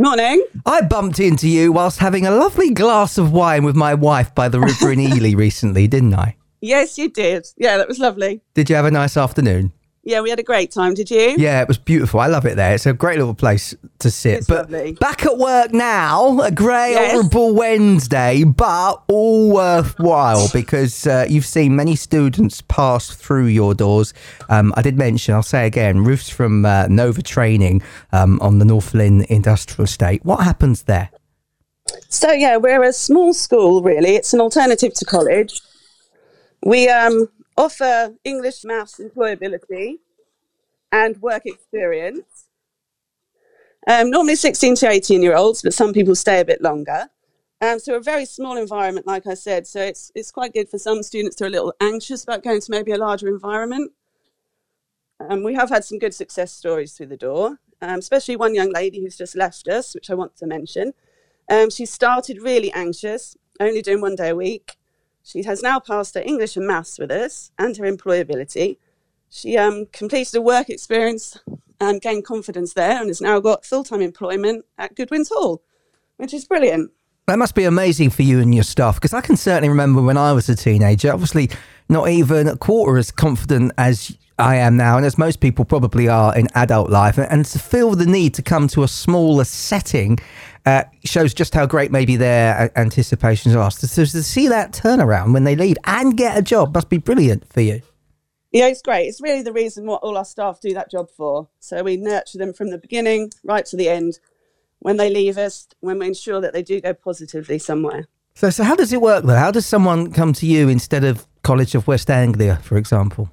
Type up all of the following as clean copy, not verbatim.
Morning. I bumped into you whilst having a lovely glass of wine with my wife by the river in Ely recently, didn't I? Yes, you did. Yeah, that was lovely. Did you have a nice afternoon? Yeah, we had a great time. Did you? Yeah, it was beautiful. I love it there. It's a great little place to sit. It's but lovely. Back at work now, a grey, Yes. horrible Wednesday, but all worthwhile because you've seen many students pass through your doors. I did mention, I'll say again, Ruth's from Nova Training on the North Lynn Industrial Estate. What happens there? So, yeah, we're a small school, really. It's an alternative to college. We offer English, maths, employability and work experience. Normally 16 to 18-year-olds, but some people stay a bit longer. So a very small environment, like I said. So it's quite good for some students who are a little anxious about going to maybe a larger environment. We have had some good success stories through the door, especially one young lady who's just left us, which I want to mention. She started really anxious, only doing 1 day a week. She has now passed her English and maths with us and her employability. She completed a work experience and gained confidence there and has now got full-time employment at Goodwin's Hall, which is brilliant. That must be amazing for you and your staff, because I can certainly remember when I was a teenager, obviously not even a quarter as confident as I am now, and as most people probably are in adult life, and to feel the need to come to a smaller setting shows just how great maybe their anticipations are. So to see that turnaround when they leave and get a job must be brilliant for you. Yeah, it's great. It's really the reason what all our staff do that job for. So we nurture them from the beginning right to the end. When they leave us, when we ensure that they do go positively somewhere. So how does it work though? How does someone come to you instead of College of West Anglia, for example?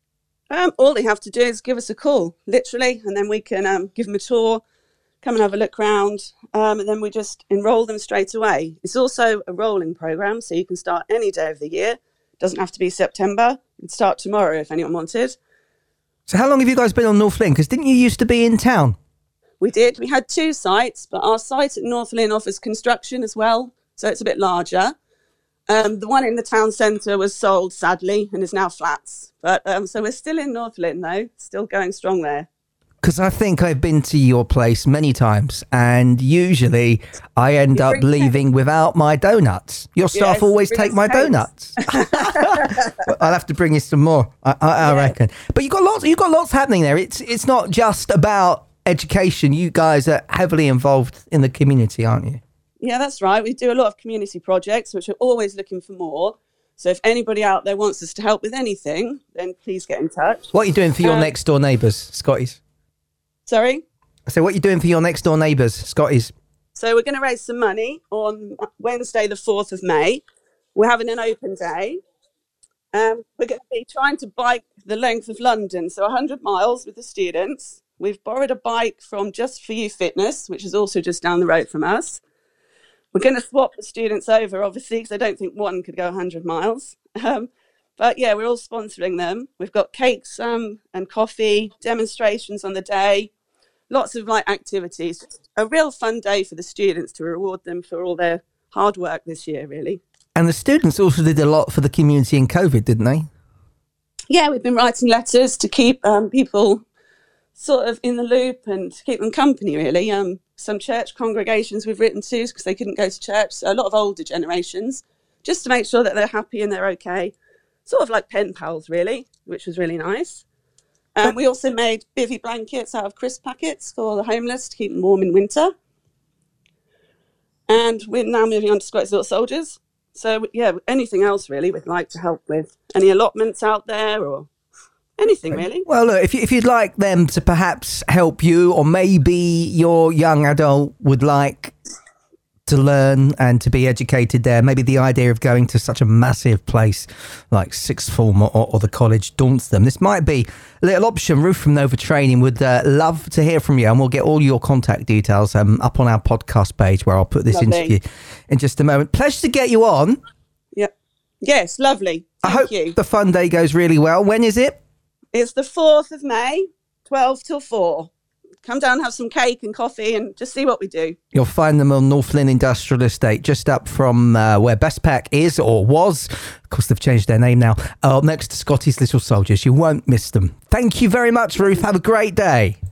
All they have to do is give us a call, literally, and then we can give them a tour, come and have a look round, and then we just enrol them straight away. It's also a rolling programme, so you can start any day of the year. It doesn't have to be September. You can start tomorrow if anyone wanted. So how long have you guys been on North Lynn? Because didn't you used to be in town? We did. We had 2 sites, but our site at North Lynn offers construction as well, so it's a bit larger. The one in the town centre was sold, sadly, and is now flats. But so we're still in North Lynn, though, still going strong there. Because I think I've been to your place many times, and usually I end up leaving without my donuts. Your staff always take my donuts. I'll have to bring you some more, I reckon. But you've got lots happening there. It's not just about education. You guys are heavily involved in the community, aren't you? Yeah, that's right. We do a lot of community projects, which are always looking for more. So if anybody out there wants us to help with anything, then please get in touch. What are you doing for your next door neighbours, Scotties? Sorry? I said, what are you doing for your next door neighbours, Scotties? So we're going to raise some money on Wednesday, the 4th of May. We're having an open day. We're going to be trying to bike the length of London, so 100 miles with the students. We've borrowed a bike from Just For You Fitness, which is also just down the road from us. We're going to swap the students over, obviously, because I don't think one could go 100 miles. But yeah, we're all sponsoring them. We've got cakes and coffee, demonstrations on the day, lots of activities. A real fun day for the students to reward them for all their hard work this year, really. And the students also did a lot for the community in COVID, didn't they? Yeah, we've been writing letters to keep people sort of in the loop and to keep them company, really. Some church congregations we've written to because they couldn't go to church. So a lot of older generations, just to make sure that they're happy and they're okay. Sort of like pen pals, really, which was really nice. We also made bivvy blankets out of crisp packets for the homeless to keep them warm in winter. And we're now moving on to Scottish Little Soldiers. So, yeah, anything else, really, we'd like to help with. Any allotments out there or anything, really. Well, look, if you'd like them to perhaps help you, or maybe your young adult would like to learn and to be educated there, maybe the idea of going to such a massive place like sixth form or the college daunts them. This might be a little option. Ruth from Nova Training would love to hear from you, and we'll get all your contact details up on our podcast page where I'll put this interview in just a moment. Pleasure to get you on. Yep. Yes, lovely. Thank you. I hope the fun day goes really well. When is it? It's the 4th of May, 12 till 4. Come down, have some cake and coffee and just see what we do. You'll find them on North Lynn Industrial Estate, just up from where Bestpac is or was. Of course, they've changed their name now. Next to Scotty's Little Soldiers. You won't miss them. Thank you very much, Ruth. Have a great day.